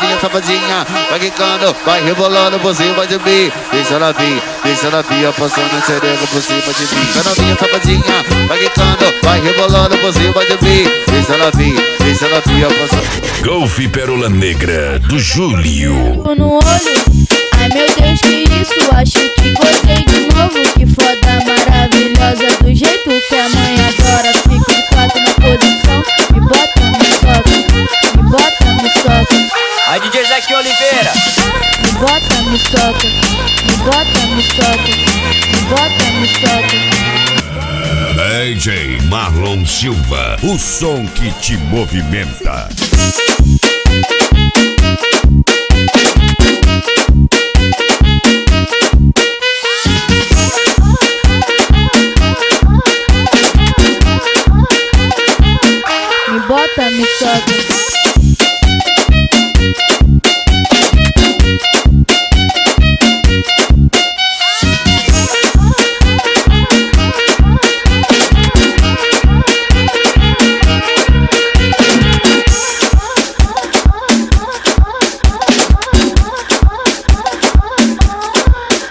novinha safadinha, vai quicando, vai rebolando por cima de mim. Deixa ela vir, passando xereca por cima de mim. Vai novinha safadinha, vai quicando, vai rebolando por cima de mim. Deixa ela vir, passando. Golf Pérola Negra do Júlio. No olho, ai meu Deus, que isso? Acho que gostei de novo. Que foda maravilhosa, do jeito que a mãe adora. Fica de quatro na posição, me bota, me soca, me bota, me soca. A DJ Zaque Oliveira. Me bota, me soca, me bota, me soca, me bota, me soca. DJ Marlon Silva, o som que te movimenta.